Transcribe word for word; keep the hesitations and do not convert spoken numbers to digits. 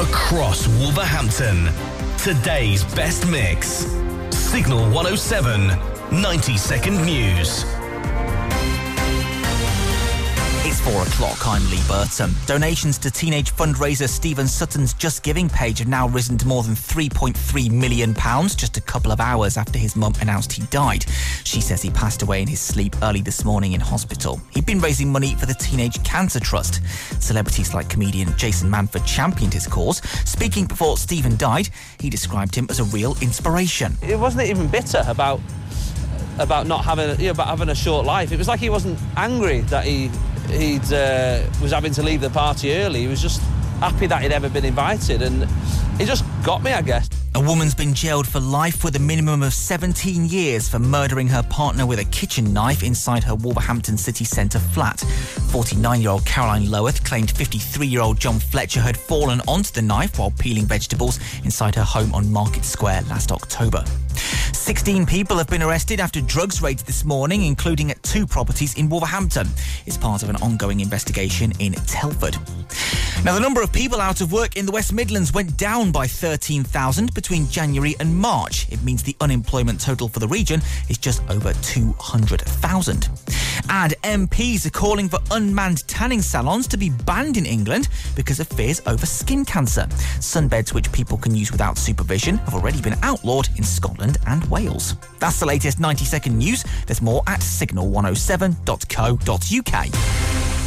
across Wolverhampton. Today's best mix. Signal one oh seven, ninety second news. It's four o'clock. I'm Lee Burton. Donations to teenage fundraiser Stephen Sutton's Just Giving page have now risen to more than three point three million pounds just a couple of hours after his mum announced he died. She says he passed away in his sleep early this morning in hospital. He'd been raising money for the Teenage Cancer Trust. Celebrities like comedian Jason Manford championed his cause. Speaking before Stephen died, he described him as a real inspiration. It wasn't even bitter about about not having, you know, about having a short life. It was like he wasn't angry that he he'd uh, was having to leave the party early. He was just happy that he'd ever been invited, and he just got me, I guess. A woman's been jailed for life with a minimum of seventeen years for murdering her partner with a kitchen knife inside her Wolverhampton city centre flat. forty-nine-year-old Caroline Loweth claimed fifty-three-year-old John Fletcher had fallen onto the knife while peeling vegetables inside her home on Market Square last October. sixteen people have been arrested after drugs raids this morning, including at two properties in Wolverhampton. It's part of an ongoing investigation in Telford. Now, the number of people out of work in the West Midlands went down by thirteen thousand between January and March. It means the unemployment total for the region is just over two hundred thousand. And M Ps are calling for unmanned tanning salons to be banned in England because of fears over skin cancer. Sunbeds which people can use without supervision have already been outlawed in Scotland and Wales. That's the latest ninety second news. There's more at signal one oh seven dot co dot uk.